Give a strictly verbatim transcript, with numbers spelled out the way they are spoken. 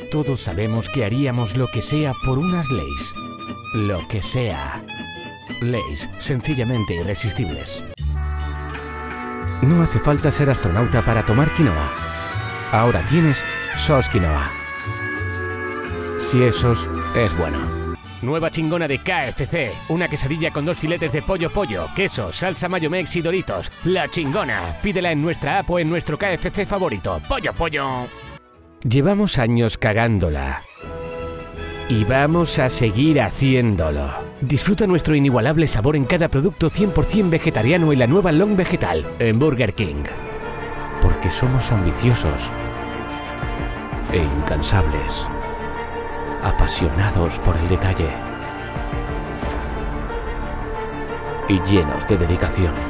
Todos sabemos que haríamos lo que sea por unas Lay's. Lo que sea. Lay's, sencillamente irresistibles. No hace falta ser astronauta para tomar quinoa. Ahora tienes Sos Quinoa. Si esos es bueno. Nueva chingona de K F C. Una quesadilla con dos filetes de pollo pollo, queso, salsa mayo mex y doritos. La chingona. Pídela en nuestra app o en nuestro K F C favorito. Pollo pollo. Llevamos años cagándola. Y vamos a seguir haciéndolo. Disfruta nuestro inigualable sabor en cada producto cien por cien vegetariano y la nueva Long Vegetal en Burger King. Porque somos ambiciosos e incansables. Apasionados por el detalle y llenos de dedicación.